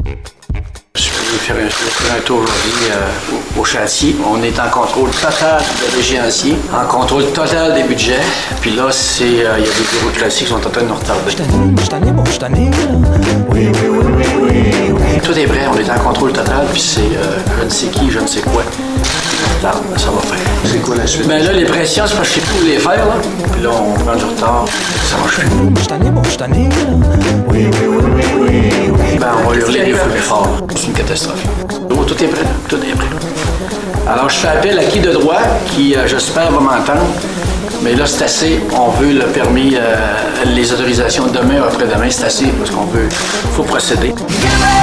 Je vais faire un tour aujourd'hui au chantier. On est en contrôle total de l'échéancier, en contrôle total des budgets. Puis là, il y a des bureaux classiques qui sont en train de nous retarder. Je t'en ai, oui. Tout est prêt, on est en contrôle total, puis c'est je ne sais qui, je ne sais quoi. Ça va faire. C'est quoi la suite? Ben là, les pressions, c'est parce que je sais plus où les faire, là. Puis là, on prend du retard, ça marche plus. Je t'en ai, oui. Ben, on va hurler des feux plus fort. C'est une catastrophe. Oh, tout est prêt, tout est prêt. Alors, je fais appel à qui de droit, qui, j'espère, va m'entendre. Mais là, c'est assez. On veut le permis, les autorisations demain ou après-demain, c'est assez, parce qu'on veut, faut procéder.